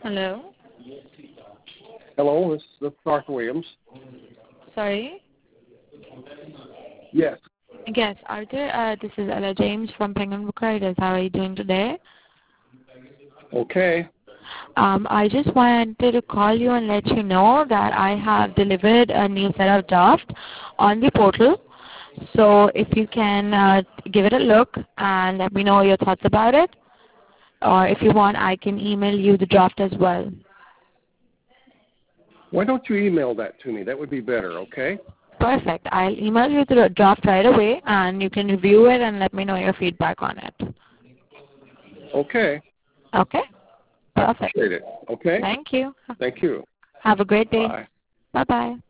Hello? Hello, this is Arthur Williams. Sorry? Yes. Yes, Arthur, this is Ella James from Penguin Book Writers. How are you doing today? Okay. I just wanted to call you and let you know that I have delivered a new set of draft on the portal. So if you can give it a look and let me know your thoughts about it. Or if you want, I can email you the draft as well. Why don't you email that to me? That would be better, okay? Perfect. I'll email you the draft right away and you can review it and let me know your feedback on it. Okay. Okay? I Perfect. appreciate it. Okay? Thank you. Thank you. Have a great day. Bye. Bye-bye.